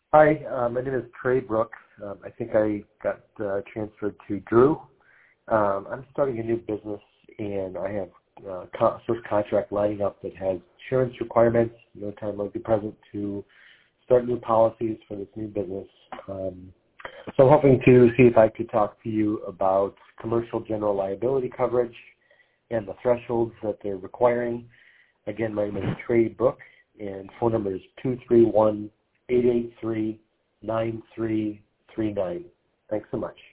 Hi, my name is Trey Brooks. I think I got transferred to Drew. I'm starting a new business, and I have first contract lining up that has insurance requirements, no time like the present to start new policies for this new business. So I'm hoping to see if I could talk to you about commercial general liability coverage and the thresholds that they're requiring. Again, my name is Trey Brooks, and phone number is 231-883-9339. Thanks so much.